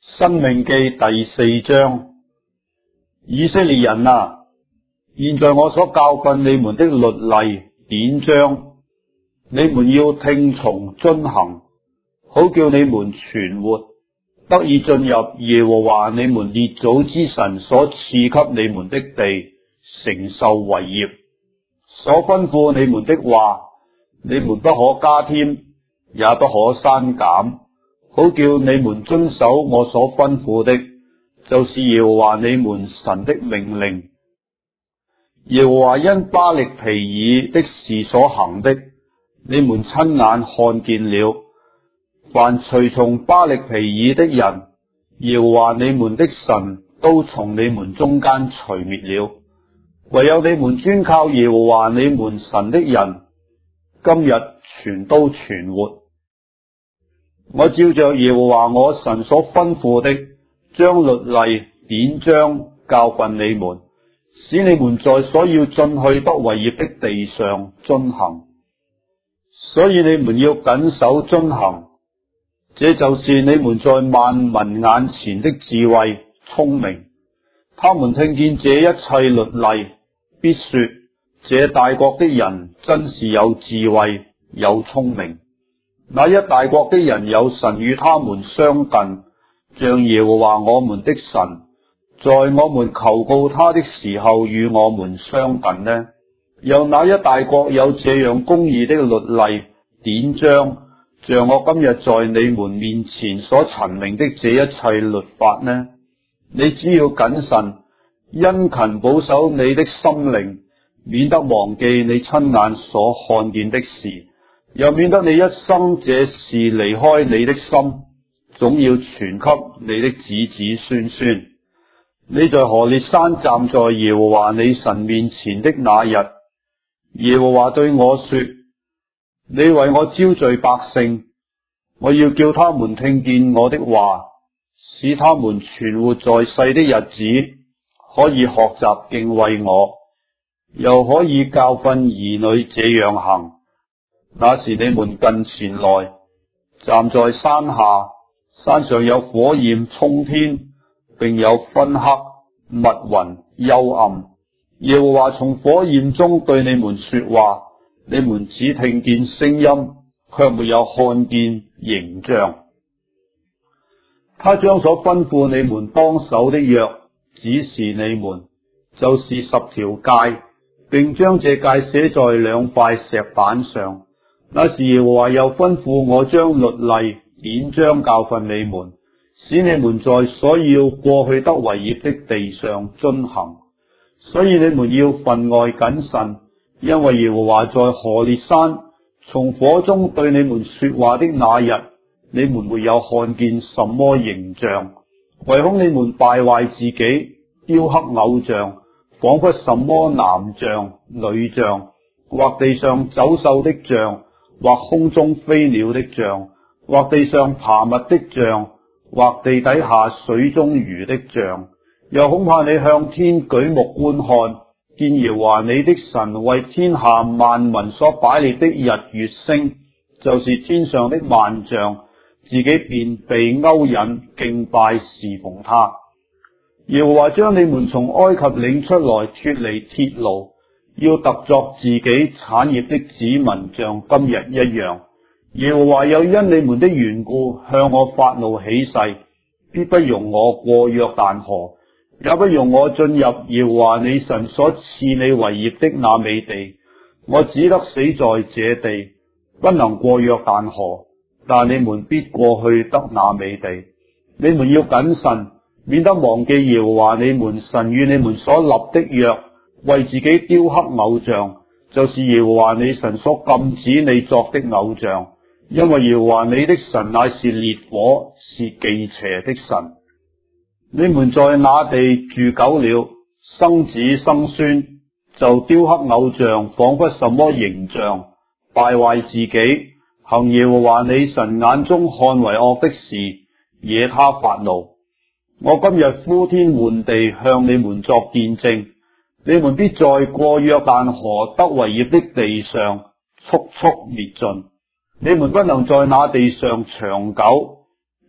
申命記第4章，以色列人啊，現在我所教訓你們的律例典章，你們要聽從遵行，好叫你們存活，得以進入耶和華你們列祖之神所賜給你們的地，承受為業。所吩咐你們的話，你們不可加添，也不可刪減，好叫你們遵守我所吩咐的，就是耶和華你們神的命令。耶和華因巴力毘珥的事所行的，你們親眼看見了。凡隨從巴力毘珥的人，耶和華你們的神都從你們中間除滅了。唯有你們專靠耶和華你們神的人，今日全都存活。我照着耶和華我神所吩咐的，將律例典章教訓你們，使你們在所要進去得為業的地上遵行。所以你們要謹守遵行，這就是你們在萬民眼前的智慧聰明。他們聽見這一切律例，必說：這大國的人真是有智慧有聰明。那一大國的人有神與他們相近，像耶和華我們的神，在我們求告他的時候與我們相近呢？有哪一大國有這樣公義的律例典章，像我今日在你們面前所陳明的這一切律法呢？你只要謹慎，殷勤保守你的心靈，免得忘記你親眼所看見的事，又免得你一生這事離開你的心，總要傳給你的子子孫孫。你在何烈山站在耶和華你神面前的那日，耶和華對我說：你為我招聚百姓，我要叫他們聽見我的話，使他們存活在世的日子，可以學習敬畏我，又可以教訓兒女這樣行。那時你們近前來，站在山下，山上有火焰衝天，並有昏黑、密雲、幽暗。耶和華從火焰中對你們說話，你們只聽見聲音，卻沒有看見形象。他將所吩咐你們當守的約指示你們，就是10條誡，並將這誡寫在2塊石板上。那時耶和華又吩咐我將律例典章教訓你們，使你們在所要過去得為業的地上遵行。所以你們要分外謹慎，因為耶和華在何烈山從火中對你們說話的那日，你們沒有看見什麼形象，唯恐你們敗壞自己，雕刻偶像，仿佛什麼男像、女像，或地上走獸的像，或空中飛鳥的像，或地上爬物的像，或地底下水中魚的像。又恐怕你向天舉目觀看，見耶和華你的神為天下萬民所擺列的日月星，就是天上的萬象，自己便被勾引敬拜侍奉他。耶和華將你們從埃及領出來，脫離鐵爐，要特作自己產業的子民，像今日一樣。耶和華又因你們的緣故向我發怒起誓，必不容我過約旦河，也不容我進入耶和華你神所賜你為業的那美地。我只得死在這地，不能過約旦河，但你們必過去得那美地。你們要謹慎，免得忘記耶和華你們神與你們所立的約，為自己雕刻偶像，就是耶和華你神所禁止你作的偶像。因為耶和華你的神乃是烈火，是忌邪的神。你們在那地住久了，生子生孫，就雕刻偶像，仿佛什麼形象，敗壞自己，行耶和華你神眼中看為惡的事，惹他發怒。我今日呼天喚地向你們作見證，你們必在過約旦河得為業的地上速速滅盡。你們不能在那地上長久，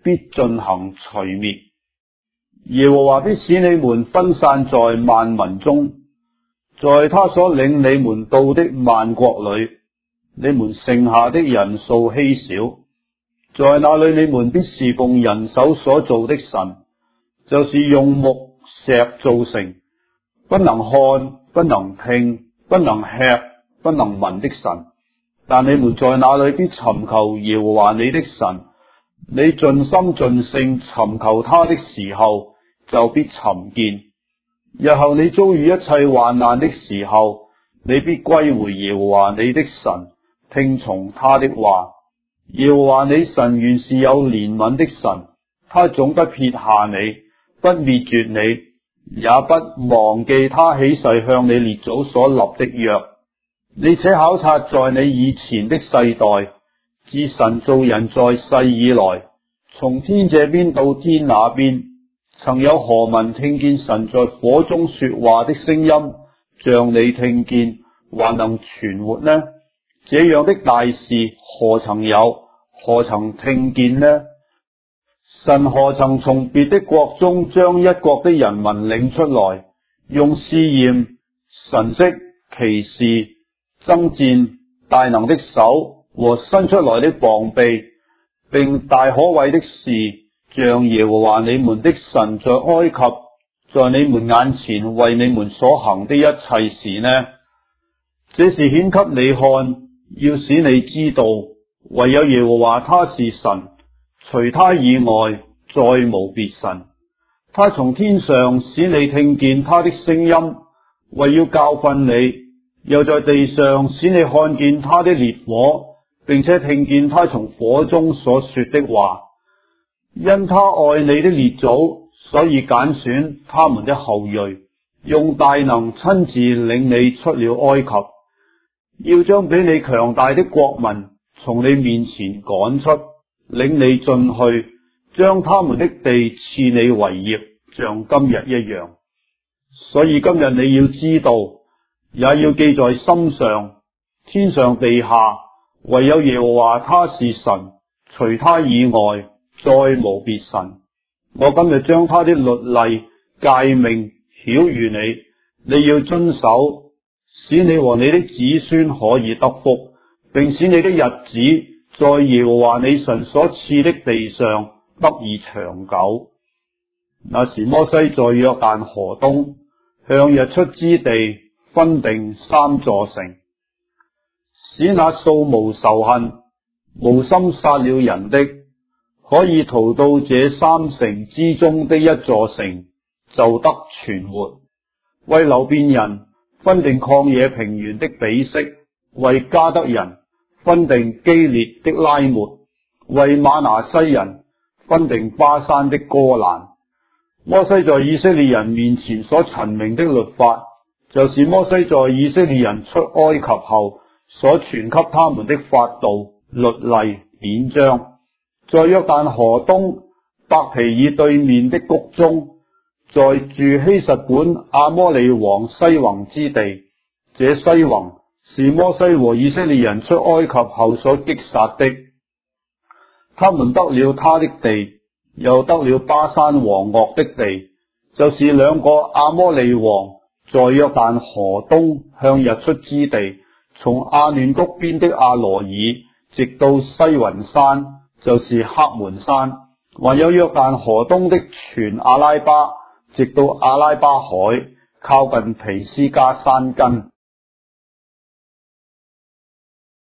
必進行除滅。耶和華必使你們分散在萬民中，在他所領你們到的萬國裏，你們剩下的人數稀少。在那裏你們必侍奉人手所造的神，就是用木石造成，不能看，不能聽，不能吃，不能聞的神。但你們在那裏必尋求耶和華你的神，你盡心盡性尋求他的時候，就必尋見。日後你遭遇一切患難的時候，你必歸回耶和華你的神，聽從他的話。耶和華你神原是有憐憫的神，他總不撇下你，不滅絕你，也不忘記他起誓向你列祖所立的約。你且考察在你以前的世代，自神造人在世以來，從天這邊到天那邊，曾有何民聽見神在火中說話的聲音，像你聽見，還能存活呢？這樣的大事何曾有，何曾聽見呢？神何曾從別的國中將一國的人民領出來，用試驗、神蹟、奇事、爭戰、大能的手和伸出來的膀臂，並大可畏的事，像耶和華你們的神在埃及，在你們眼前為你們所行的一切事呢？這是顯給你看，要使你知道，唯有耶和華他是神，除他以外再無別神。他從天上使你聽見他的聲音，為要教訓你，又在地上使你看見他的烈火，並且聽見他從火中所說的話。因他愛你的列祖，所以揀選他們的後裔，用大能親自領你出了埃及，要將比你強大的國民從你面前趕出，領你進去，將他們的地賜你為業，像今日一樣。所以今日你要知道，也要記在心上，天上地下唯有耶和華他是神，除他以外再無別神。我今日將他的律例誡命曉諭你，你要遵守，使你和你的子孫可以得福，並使你的日子在耶和華你神所賜的地上得以長久。那時摩西在約旦河東，向日出之地分定3座城，使那素無仇恨、無心殺了人的，可以逃到這3城之中的一座城，就得存活。為流便人分定曠野平原的比色，為迦得人分定基列的拉末，為瑪拿西人分定巴山的哥蘭。摩西在以色列人面前所陳明的律法，就是摩西在以色列人出埃及後所傳給他們的法度、律例、典章。在約旦河東伯皮爾對面的谷中，在住希實本亞摩利王西宏之地，這西宏是摩西和以色列人出埃及後所擊殺的。他們得了他的地，又得了巴山王噩的地，就是2個亞摩利王在約旦河東向日出之地，從亞嫩谷邊的亞羅爾直到西雲山，就是黑門山，還有約旦河東的全阿拉巴，直到阿拉巴海，靠近皮斯加山根。